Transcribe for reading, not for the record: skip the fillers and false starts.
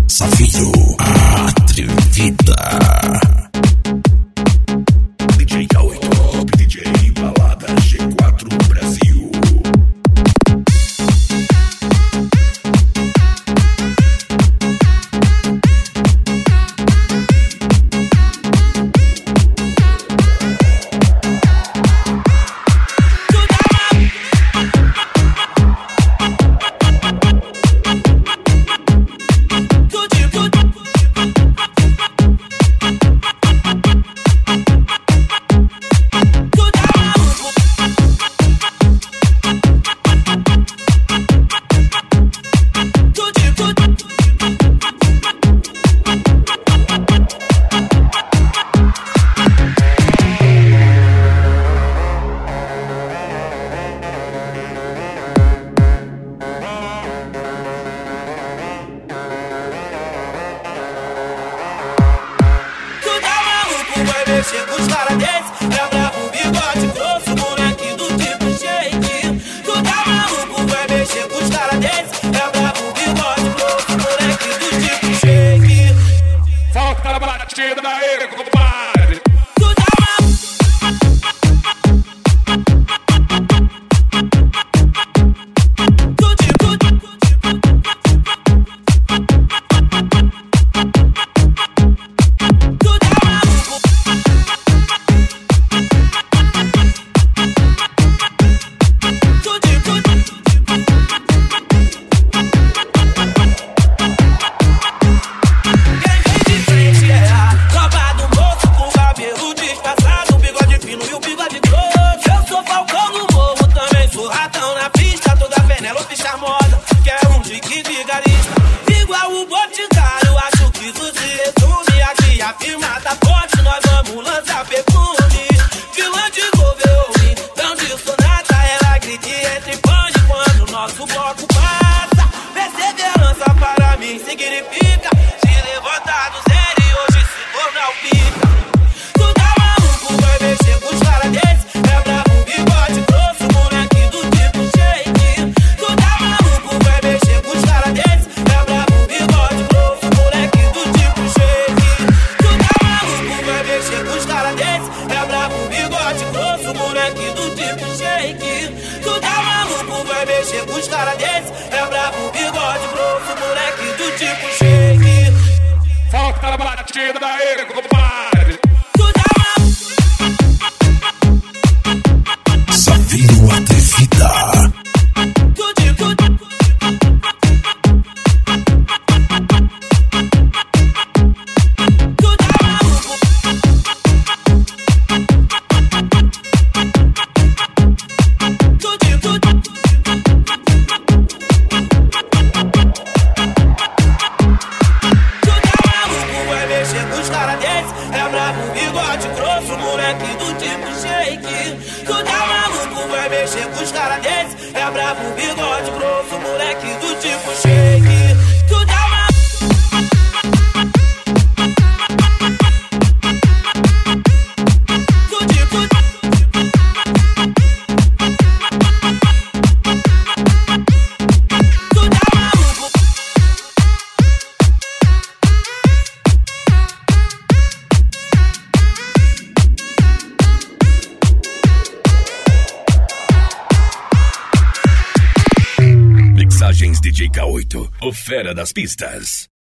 Safiro Atrevida. DJ K8, DJ Balada G4 Brasil. Chega os caras desse, é brabo, bigode grosso, moleque do tipo shake. Tu tá maluco, vai mexer com os caras desse, é brabo, bigode grosso, moleque do tipo shake. Falta na batida da ele, compadre. Tu tá igual o Boticário, acho que isso se resume. Aqui a firma tá forte, nós vamos lançar perfume. Vilã de Governo, não disso nada. Ela grita e entra em pane quando o nosso bloco passa. Perseverança para mim significa se levantar do zero e hoje se tornar o pica. Tu tá maluco, vai mexer com os caras desse, é brabo, bigode grosso, moleque do tipo shake. Tu tá maluco, vai mexer com os caras desse, é brabo, bigode grosso, moleque do tipo shake. Tu tá maluco, vai mexer com os caras desse, é brabo, bigode grosso, moleque do tipo shake. Tu tá maluco, vai mexer com os caras desse, é brabo, bigode grosso, moleque do tipo shake. Falta na batida da ele, compadre. Safiro Atrevida. É brabo, bigode grosso, moleque do tipo shake. Tu tá maluco, vai mexer com os caras desse, é brabo, bigode grosso, moleque do tipo shake. Tu tá Mixagens DJ K8, o fera das pistas.